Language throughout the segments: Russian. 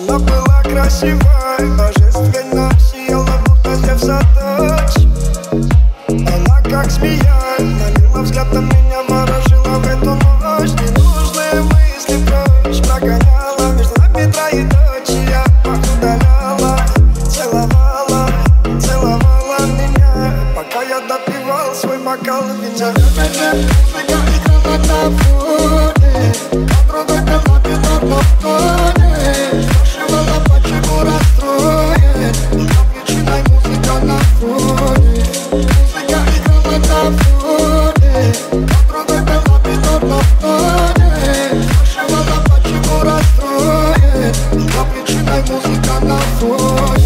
Она была красивой, божественно сияла, будто Зевса дочь. Она как змея, налила взглядом меня, ворожила в эту ночь. Ненужные мысли прочь прогоняла, между нами троеточие я удаляла. Целовала, целовала меня, пока я допивал свой бокал вина. Музыка играла на фоне, подруга пела вино в тоне. Спрашивала, почему расстроен, но причиной музыка на фоне. Музыка играла на фоне, подруга пела вино в тоне. Спрашивала, почему расстроен, но причиной музыка на фоне.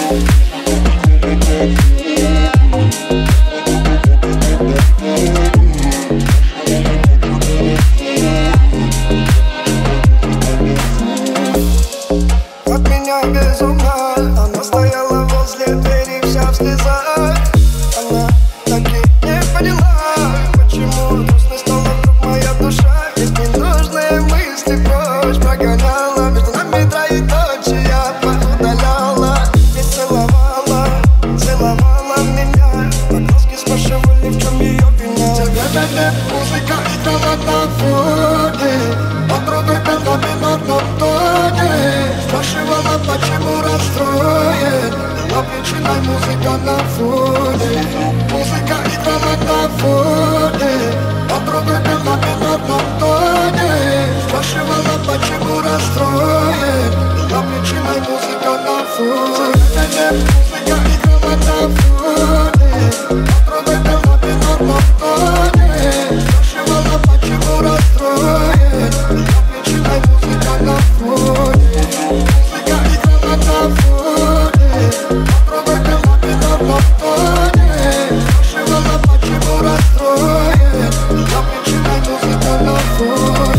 От меня без ума, она стояла возле двери вся в слезах. Она таки не поняла, почему грустной стала вдруг моя душа. Ведь ненужные мысли прочь прогоняла, между нами троеточие я удаляла. И целовала, целовала меня, глазки спрашивали, в чем ее вина. Музыка играла на фоне, подруга пела вино в тоне. Спрашивала, почему расстроен, была причиной музыка на фоне. Музыка играла на фоне, подруга пела вино в тоне. Спрашивала, почему расстроен, была причиной музыка на фоне. Музыка играла на фоне, подруга пела вино в тоне. Спрашивала, почему расстроен, была причиной музыка на фоне. Музыка играла на фоне, подруга пела вино в тоне. Спрашивала, почему расстроен, была причиной музыка на фоне.